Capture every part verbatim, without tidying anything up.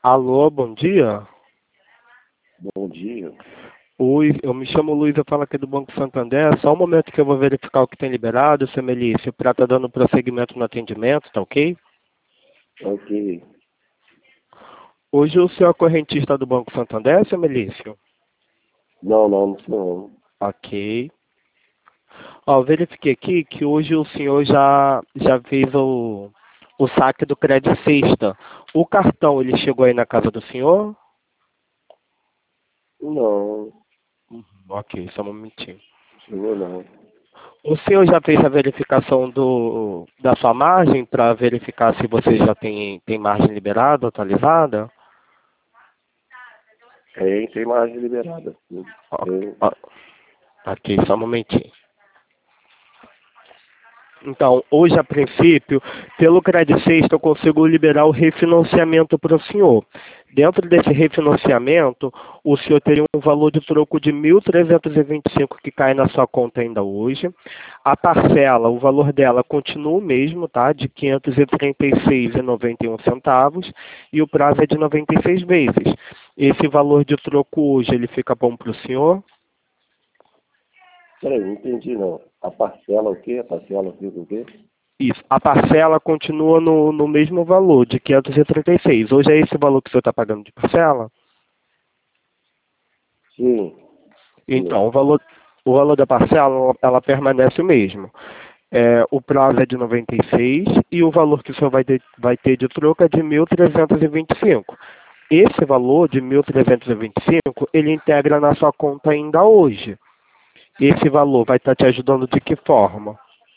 Alô, bom dia. Bom dia. Oi, eu me chamo Luiz, eu falo aqui do Banco Santander. Só um momento que eu vou verificar o que tem liberado, seu Melício, para estar dando prosseguimento no atendimento, tá ok? Ok. Hoje o senhor é correntista do Banco Santander, seu Melício? Não, não, não sou não. Ok. Ó, eu verifiquei aqui que hoje o senhor já, já fez o, o saque do Crédito Sexta. O cartão, ele chegou aí na casa do senhor? Não, Uhum, ok, só um momentinho. chegou não. O senhor já fez a verificação do, da sua margem para verificar se você já tem, tem margem liberada, atualizada? Tem, tem margem liberada. Ó, Tem. ó, aqui, só um momentinho. Então, hoje, a princípio, pelo Credit Sexta, eu consigo liberar o refinanciamento para o senhor. Dentro desse refinanciamento, o senhor teria um valor de troco de mil trezentos e vinte e cinco que cai na sua conta ainda hoje. A parcela, o valor dela continua o mesmo, tá? De quinhentos e trinta e seis reais e noventa e um centavos, e o prazo é de noventa e seis vezes. Esse valor de troco hoje, ele fica bom para o senhor? Peraí, não entendi não. A parcela o quê? A parcela fica o quê? Isso. A parcela continua no, no mesmo valor, de quinhentos e trinta e seis. Hoje é esse valor que o senhor está pagando de parcela? Sim. Sim. Então, o valor, o valor da parcela, ela permanece o mesmo. É, o prazo é de noventa e seis e o valor que o senhor vai ter, vai ter de troco é de mil trezentos e vinte e cinco. Esse valor de mil trezentos e vinte e cinco, ele integra na sua conta ainda hoje. Esse valor vai estar te ajudando de que forma?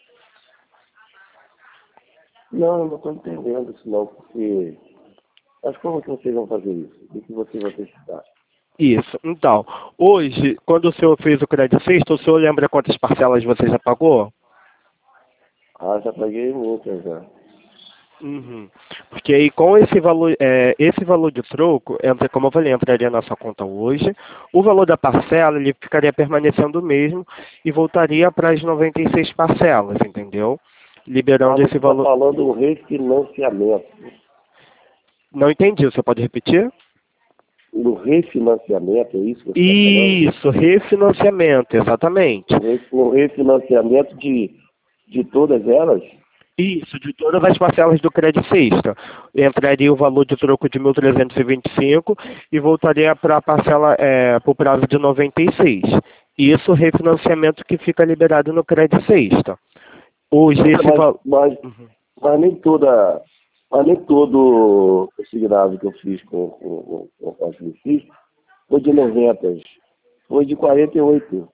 Não, eu não estou entendendo isso não, porque... Mas como que vocês vão fazer isso? O que você vai precisar? Isso. Então, hoje, quando o senhor fez o crédito sexto, o senhor lembra quantas parcelas você já pagou? Ah, já paguei muitas já. Uhum. Porque aí com esse valor, é, esse valor de troco, entra, como eu falei, entraria na sua conta hoje. O valor da parcela ele ficaria permanecendo o mesmo e voltaria para as noventa e seis parcelas, entendeu? Ah, Liberando você esse está valor. falando do refinanciamento. Não entendi, você pode repetir? Do refinanciamento, é isso que você está falando? Isso, refinanciamento, exatamente. O re- o refinanciamento de, de todas elas? Isso, de todas as parcelas do Crédito Sexta. Entraria o valor de troco de mil trezentos e vinte e cinco e voltaria para a parcela, é, para o prazo de noventa e seis. Isso, refinanciamento que fica liberado no Crédito Sexta. Hoje É, esse mas, valor... mas, mas nem toda, mas nem todo o signado que eu fiz com, com, com, com a Felicis foi de noventa, foi de quarenta e oito.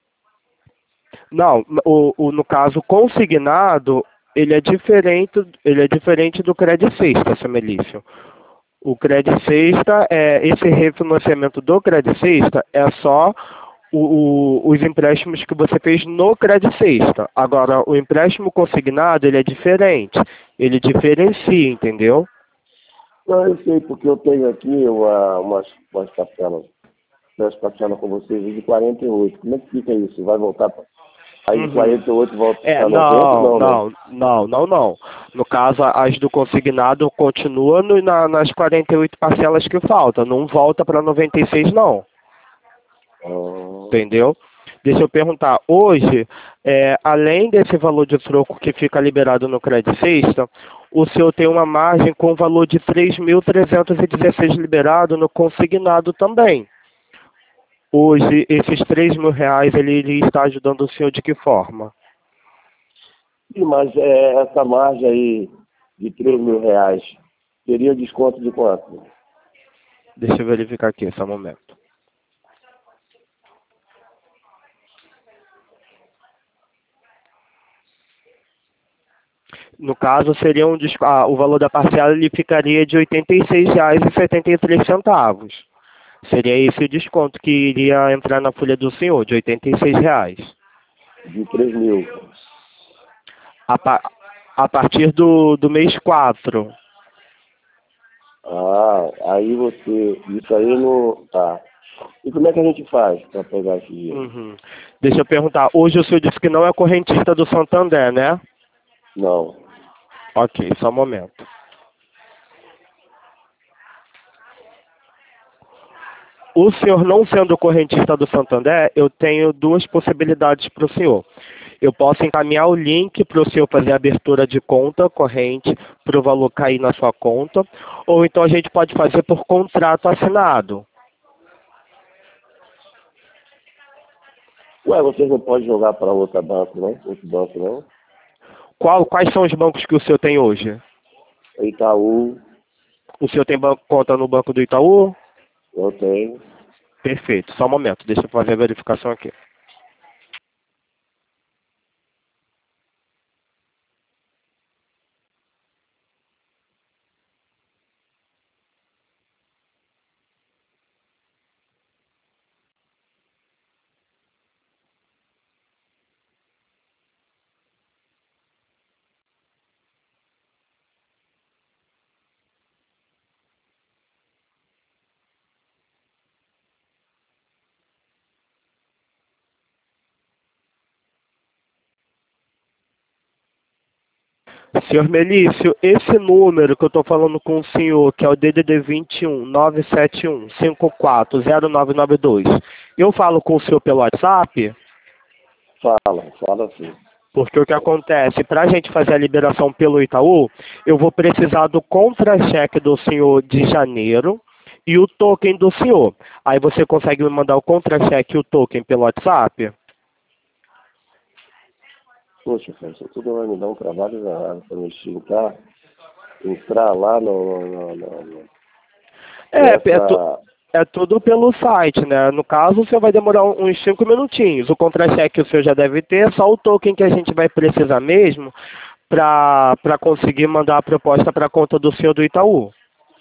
Não, o, o, no caso consignado, ele é diferente, ele é diferente do Crédito Sexta, seu Melício. O Crédito Sexta, é, esse refinanciamento do Crédito Sexta é só o, o, os empréstimos que você fez no Crédito Sexta. Agora, o empréstimo consignado, ele é diferente. Ele diferencia, entendeu? Não, eu sei, porque eu tenho aqui uma, umas, umas parcelas, umas parcelas com vocês de quarenta e oito. Como é que fica isso? Vai voltar para... Aí de Uhum. quarenta e oito volta É, para noventa? não, Não, né? não, não, não, não. No caso, as do consignado continua no, na, nas quarenta e oito parcelas que faltam. Não volta para noventa e seis, não. Ah, Entendeu? Deixa eu perguntar, hoje, é, além desse valor de troco que fica liberado no Crédito Sexta, o senhor tem uma margem com valor de três mil trezentos e dezesseis liberado no consignado também. Hoje, esses três mil reais, ele iria estar ajudando o senhor de que forma? sim, mas é, essa margem aí de três mil Uhum. reais teria desconto de quanto? Deixa eu verificar aqui, só um momento. No caso, seria um, desco- ah, o valor da parcela ele ficaria de oitenta e seis reais e setenta e três centavos. Seria esse o desconto que iria entrar na folha do senhor, de oitenta e seis reais. De três mil. A, pa- a partir do, do mês quatro. Ah, aí você, isso aí não, tá. E como é que a gente faz para pegar esse dinheiro? Uhum. Deixa eu perguntar, hoje o senhor disse que não é correntista do Santander, né? Não. Ok, só um momento. O senhor não sendo correntista do Santander, eu tenho duas possibilidades para o senhor. Eu posso encaminhar o link para o senhor fazer a abertura de conta corrente para o valor cair na sua conta, ou então a gente pode fazer por contrato assinado. Ué, vocês não podem jogar para outro banco, não? Outro banco, não? Qual, quais são os bancos que o senhor tem hoje? Itaú, O senhor tem banco, conta no Banco do Itaú? eu tenho. Perfeito, só um momento, deixa eu fazer a verificação aqui. Senhor Melício, esse número que eu estou falando com o senhor, que é o D D D vinte e um, nove sete um, cinco quatro zero nove nove dois, eu falo com o senhor pelo WhatsApp? Fala, fala sim. Porque o que acontece, para a gente fazer a liberação pelo Itaú, eu vou precisar do contra-cheque do senhor de janeiro e o token do senhor. Aí você consegue me mandar o contra-cheque e o token pelo WhatsApp? Poxa, cara, isso tudo vai me dar um trabalho danado para me entrar, entrar lá no... no, no, no É, é, tu, nessa... é tudo pelo site, né? No caso, o senhor vai demorar um- uns cinco minutinhos. O contra-cheque o senhor já deve ter, só o token que a gente vai precisar mesmo para para conseguir mandar a proposta para a conta do senhor do Itaú.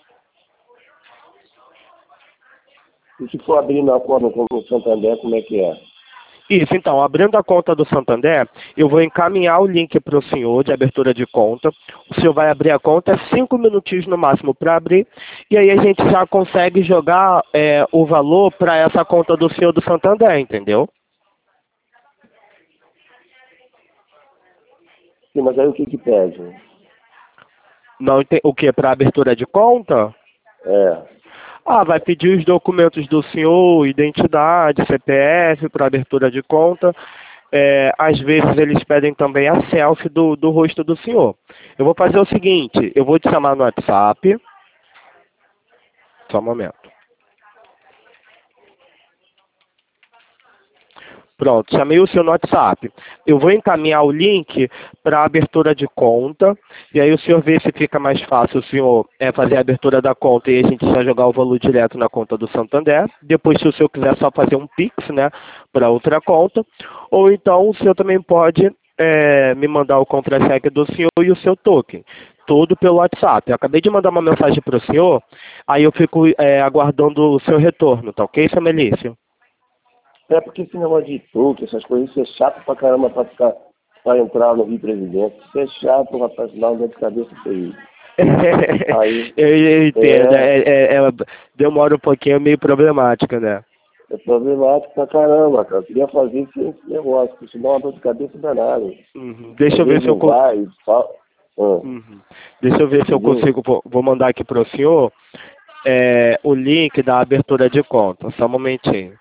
E se for abrir na conta como o Santander, como é que é? Isso, então, abrindo a conta do Santander, eu vou encaminhar o link para o senhor de abertura de conta. O senhor vai abrir a conta, cinco minutinhos no máximo para abrir, e aí a gente já consegue jogar é, o valor para essa conta do senhor do Santander, entendeu? Sim, mas aí o que que pede? Não ente- O que? Para abertura de conta? É. Ah, vai pedir os documentos do senhor, identidade, C P F para abertura de conta. É, às vezes eles pedem também a selfie do, do rosto do senhor. Eu vou fazer o seguinte, eu vou te chamar no WhatsApp. Só um momento. Pronto, chamei o senhor no WhatsApp. Eu vou encaminhar o link para a abertura de conta. E aí o senhor vê se fica mais fácil o senhor é, fazer a abertura da conta e a gente já jogar o valor direto na conta do Santander. Depois, se o senhor quiser só fazer um Pix, né, para outra conta. Ou então o senhor também pode é, me mandar o contra-cheque do senhor e o seu token. Tudo pelo WhatsApp. Eu acabei de mandar uma mensagem para o senhor, aí eu fico é, aguardando o seu retorno, tá ok, seu Melício? É porque esse negócio de truque, essas coisas, isso é chato pra caramba pra ficar, pra entrar no Rio Presidente. Isso é chato, rapaz, dá uma dor de cabeça feio. Aí, eu, eu entendo, é, é, é, é, demora um pouquinho, é meio problemática, né? é problemático pra caramba, cara. Eu queria fazer esse, esse negócio, porque isso dá uma dor de cabeça danada. Uhum. Deixa Às eu ver vezes se eu não con- vai, fala, ah, uhum. Deixa eu ver se eu entendeu? consigo, vou, vou mandar aqui para o senhor é, o link da abertura de conta. Só um momentinho.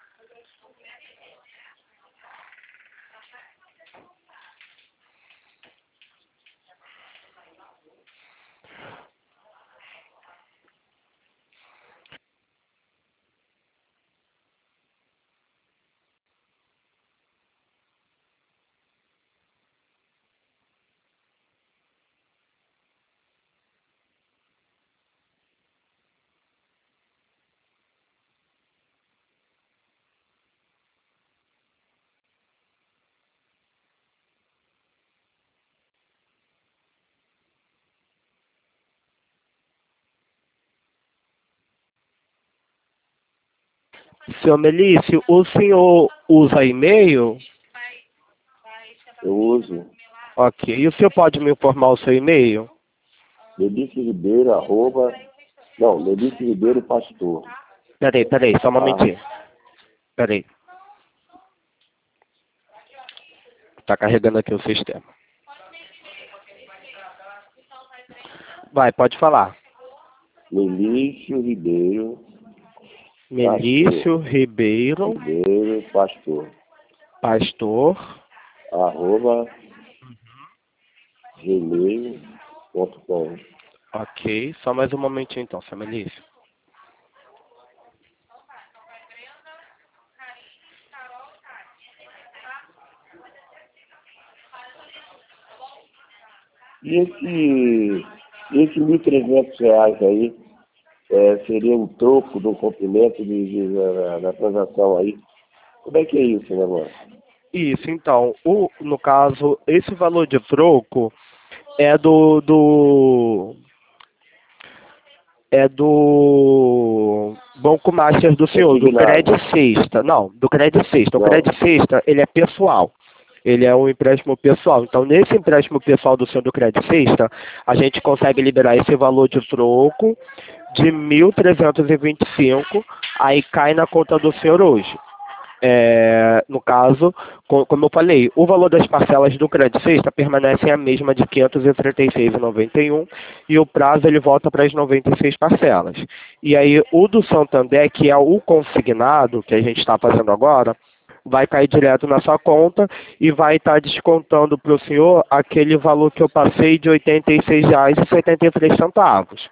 Senhor Melício, o senhor usa e-mail? Eu uso Ok. E o senhor pode me informar o seu e-mail? Melício Ribeiro, arroba, não, Melício Ribeiro Pastor. Peraí, peraí, só um Ah, momentinho. Peraí. Tá carregando aqui o sistema. Vai, pode falar. Melício Ribeiro, Melício Ribeiro, Ribeiro Pastor, pastor, arroba gmail ponto com. ok, só mais um momentinho então, seu Melício. E esse, e esse mil e trezentos reais aí é, seria um troco do comprimento de, de, da, da transação aí. Como é que é isso, né, mano? Isso, então, o, no caso, esse valor de troco é do, do é do Banco Master do senhor, do Consignado. Credit Sexta. Não, do Credit Sexta. O Não. Credit Sexta, ele é pessoal. Ele é um empréstimo pessoal. Então, nesse empréstimo pessoal do senhor do Credit Sexta, a gente consegue liberar esse valor de troco de mil trezentos e vinte e cinco, aí cai na conta do senhor hoje. É, no caso, co- como eu falei, o valor das parcelas do Credit Sexta permanece a mesma de quinhentos e trinta e seis reais e noventa e um centavos e o prazo ele volta para as noventa e seis parcelas. E aí o do Santander, que é o consignado, que a gente está fazendo agora, vai cair direto na sua conta e vai estar descontando para o senhor aquele valor que eu passei de oitenta e seis reais e setenta e três centavos.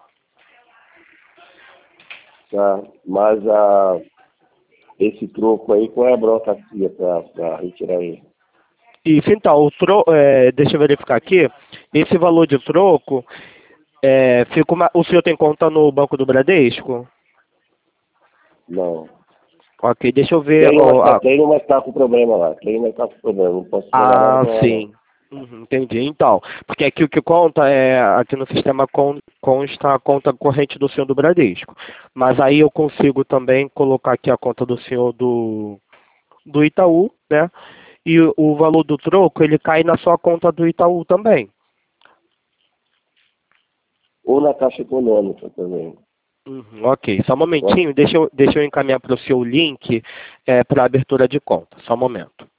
Tá? Mas a, esse troco aí, qual é a burocracia para retirar ele? Isso, então, o tro... é, deixa eu verificar aqui. Esse valor de troco, é, fica uma... o senhor tem conta no Banco do Bradesco? Não. Ok, deixa eu ver. Tenho, ó, mas tá, a... tenho, mas tá com problema lá. Tenho, mas tá com problema. Não posso jogar nada Ah, pra lá, não. sim. Uhum, entendi. Então, porque aqui o que conta é, aqui no sistema con- consta a conta corrente do senhor do Bradesco. Mas aí eu consigo também colocar aqui a conta do senhor do, do Itaú, né? E o, o valor do troco, ele cai na sua conta do Itaú também. Ou na Caixa Econômica também. Uhum, ok, só um Pode. momentinho, deixa eu, deixa eu encaminhar para o seu link é, para abertura de conta. Só um momento.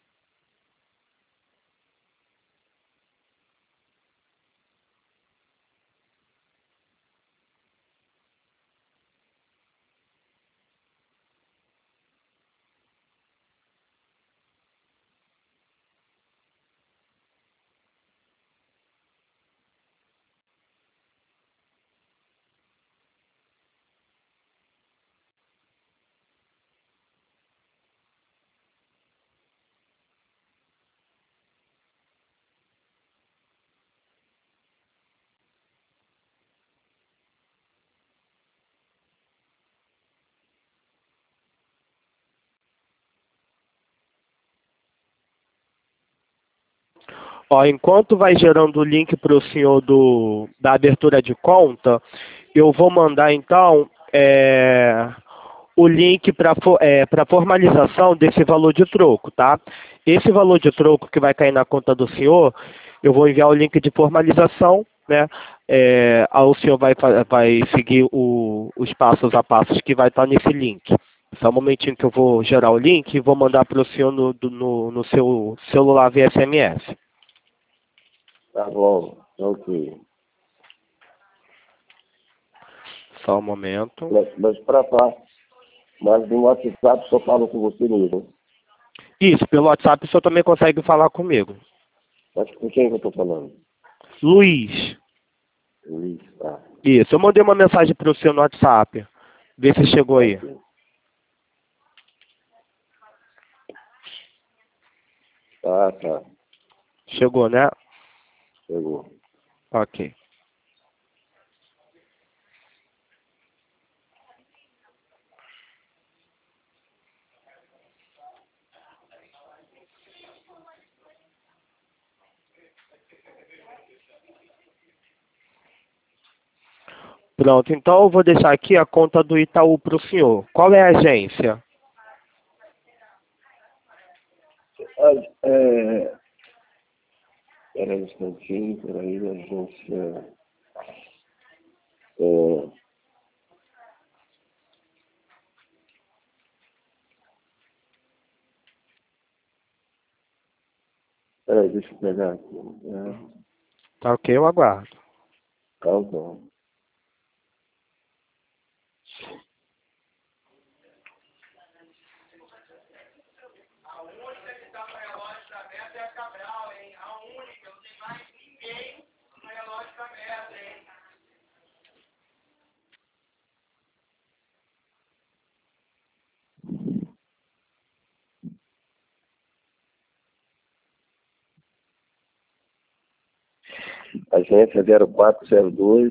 Ó, enquanto vai gerando o link para o senhor do, da abertura de conta, eu vou mandar então é, o link para é, para formalização desse valor de troco, tá? Esse valor de troco que vai cair na conta do senhor, eu vou enviar o link de formalização, né? É, aí o senhor vai, fa- vai seguir o- os passos a passos que vai estar nesse link. Só um momentinho que eu vou gerar o link e vou mandar para o senhor no, do- no, no seu celular via S M S. Tá bom. Ok. Só um momento. Mas, mas pra cá. Mas no WhatsApp só falo com você mesmo. Isso, pelo WhatsApp o senhor também consegue falar comigo. Mas com quem que eu tô falando? Luiz. Luiz. Tá. Isso, eu mandei uma mensagem para o senhor no WhatsApp. Vê se chegou aí. Ok. Tá, tá. Chegou, né? Chegou. Ok. Pronto, então eu vou deixar aqui a conta do Itaú para o senhor. Qual é a agência? Ah, é... Peraí um instantinho, peraí, a agência... É... Peraí, deixa eu pegar aqui. É... Tá ok, eu aguardo. Calma. agência zero quatro zero dois.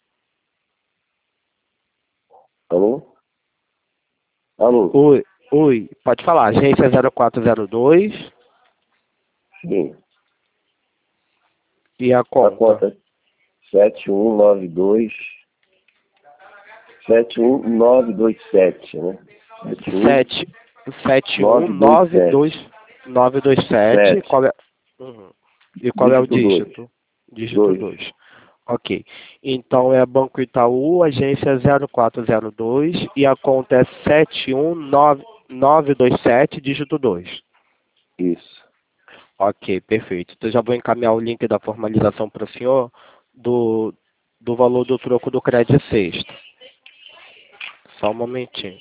Alô? Alô? Oi, oi, pode falar, agência zero quatro zero dois Sim. e a A conta? conta sete um nove dois sete um nove dois sete, né? sete sete um nove nove dois dois nove dois sete. sete. Qual é? Uhum. E qual é o Dígito dois. dígito? Dígito dois. dois. Ok. Então é Banco Itaú, agência zero quatro zero dois e a conta é sete um nove dois sete, dígito dois. Isso. Ok, perfeito. Então já vou encaminhar o link da formalização para o senhor do, do valor do troco do crédito sexto. Só um momentinho.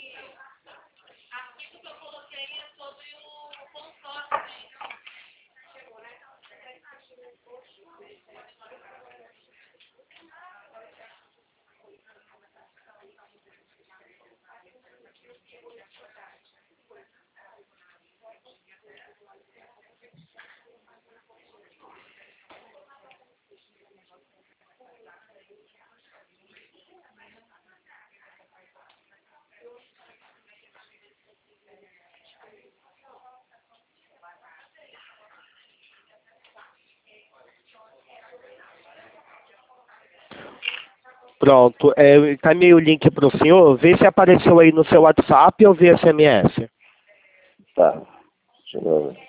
Pronto, é, eu encaminhei o link para o senhor. Vê se apareceu aí no seu WhatsApp ou via S M S. Tá. Deixa eu ver.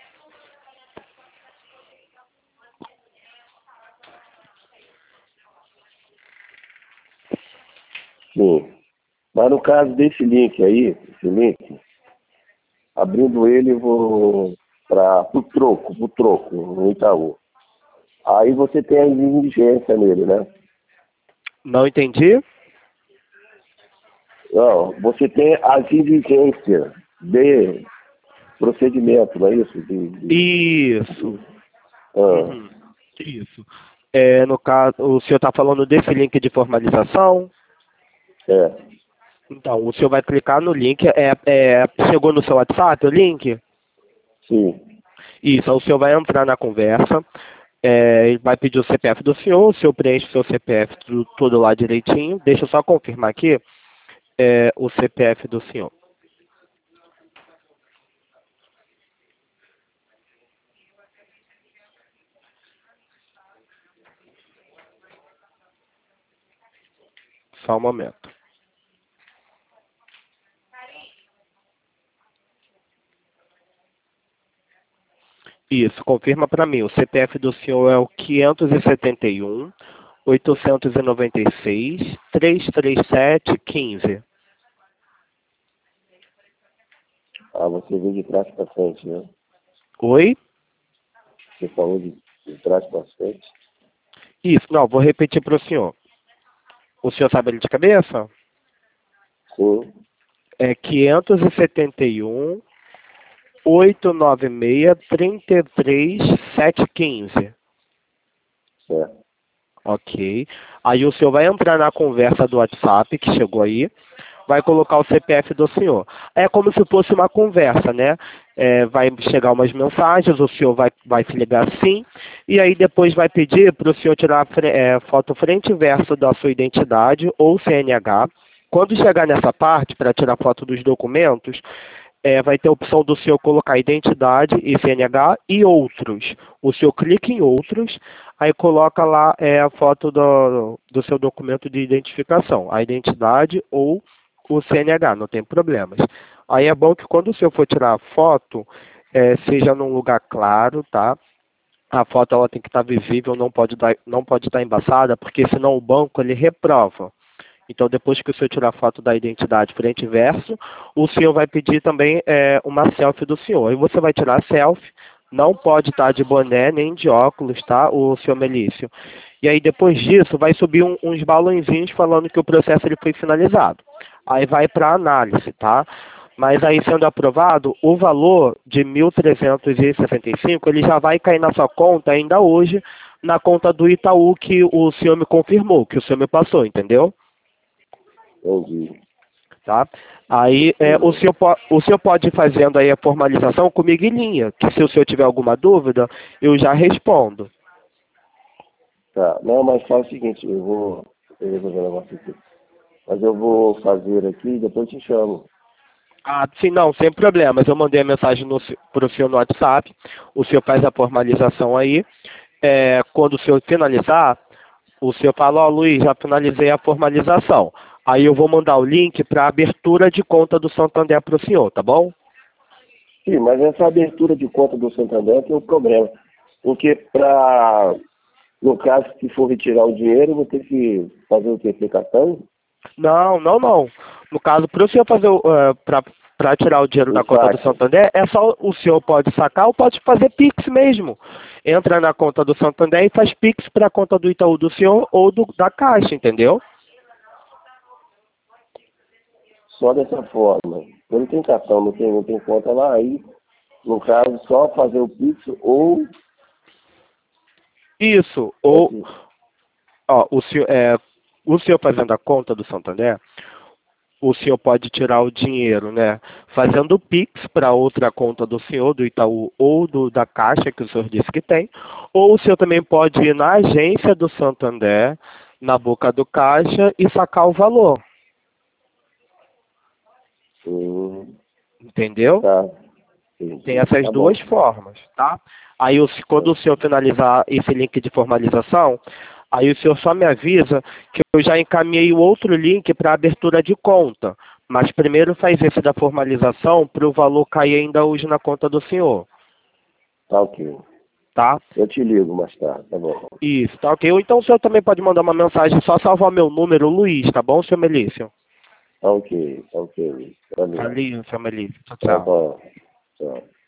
Sim. Mas no caso desse link aí, esse link, abrindo ele, eu vou para o troco, pro troco, no Itaú. Aí você tem a exigência nele, né? Não entendi? Não, você tem as exigências de procedimento, não é isso? De, de, Isso. ah, Uhum. Isso. É, no caso, o senhor está falando desse link de formalização? é, Então, o senhor vai clicar no link. É, é, chegou no seu WhatsApp o link? sim, Isso, aí o senhor vai entrar na conversa. É, ele vai pedir o C P F do senhor, o senhor preenche o seu C P F tudo, tudo lá direitinho. Deixa eu só confirmar aqui é, o C P F do senhor. Só um momento. Isso, confirma para mim. O C P F do senhor é o quinhentos e setenta e um, oitocentos e noventa e seis, trezentos e trinta e sete, quinze. ah, você vem de trás para frente, né? Oi? Você falou de, de trás para frente. Isso, não, vou repetir para o senhor. O senhor sabe ele de cabeça? Sim, É quinhentos e setenta e um, oitocentos e noventa e seis, trinta e três, setecentos e quinze. certo. Ok. Aí o senhor vai entrar na conversa do WhatsApp que chegou aí, vai colocar o C P F do senhor. É como se fosse uma conversa, né? É, vai chegar umas mensagens, o senhor vai, vai se ligar sim, e aí depois vai pedir para o senhor tirar a é, foto frente e verso da sua identidade ou C N H. Quando chegar nessa parte, para tirar foto dos documentos, é, vai ter a opção do senhor colocar identidade e C N H e outros. O senhor clica em outros, aí coloca lá é, a foto do, do seu documento de identificação, a identidade ou o C N H, não tem problemas. Aí é bom que quando o senhor for tirar a foto, é, seja num lugar claro, tá? A foto ela tem que estar visível, não pode dar, não pode estar embaçada, porque senão o banco ele reprova. Então, depois que o senhor tirar a foto da identidade frente e verso, o senhor vai pedir também é, uma selfie do senhor. Aí você vai tirar a selfie, não pode estar de boné nem de óculos, tá, o senhor Melício? E aí, depois disso, vai subir um, uns balãozinhos falando que o processo ele foi finalizado. Aí vai para análise, tá? Mas aí, sendo aprovado, o valor de mil trezentos e sessenta e cinco ele já vai cair na sua conta ainda hoje, na conta do Itaú que o senhor me confirmou, que o senhor me passou, entendeu? Entendi. Tá? Aí é, o, senhor po- o senhor pode ir fazendo aí a formalização comigo em linha, que se o senhor tiver alguma dúvida, eu já respondo. Tá. Não, mas faz o seguinte, eu vou. Eu vou resolver um negócio aqui. Mas eu vou fazer aqui e depois te chamo. Ah, sim, não, sem problemas. Eu mandei a mensagem para o senhor no WhatsApp. O senhor faz a formalização aí. É, quando o senhor finalizar, o senhor fala, ó, Luiz, já finalizei a formalização. Aí eu vou mandar o link para a abertura de conta do Santander para o senhor, tá bom? Sim, mas essa abertura de conta do Santander tem um problema. Porque para, no caso, se for retirar o dinheiro, eu vou ter que fazer o que? Aplicação? Não, não, não. No caso, para o senhor fazer, uh, para tirar o dinheiro O da conta do saque. Santander, é só o senhor pode sacar ou pode fazer Pix mesmo. Entra na conta do Santander e faz Pix para a conta do Itaú do senhor ou do, da Caixa, entendeu? Só dessa forma. Eu não tenho cartão, não tem, não tem conta lá, aí, no caso, só fazer o Pix ou... Isso, ou ó, o senhor, é, o senhor fazendo a conta do Santander, o senhor pode tirar o dinheiro, né? Fazendo o Pix para outra conta do senhor, do Itaú ou do, da Caixa, que o senhor disse que tem. Ou o senhor também pode ir na agência do Santander, na boca do caixa, e sacar o valor. Hum, Entendeu? tá. Entendi. Tem essas Tá duas bom. formas, tá? Aí, o- quando o senhor finalizar esse link de formalização, aí o senhor só me avisa que eu já encaminhei o outro link para abertura de conta. Mas primeiro faz esse da formalização para o valor cair ainda hoje na conta do senhor, Tá ok. tá? Eu te ligo mais tarde, tá bom. Isso, tá ok? Ou então o senhor também pode mandar uma mensagem, só salvar meu número, Luiz, tá bom, senhor Melício? Tá ok, tá ok. Valeu. Valeu, senhor Melício. Tchau, Tá tchau. bom. Tchau.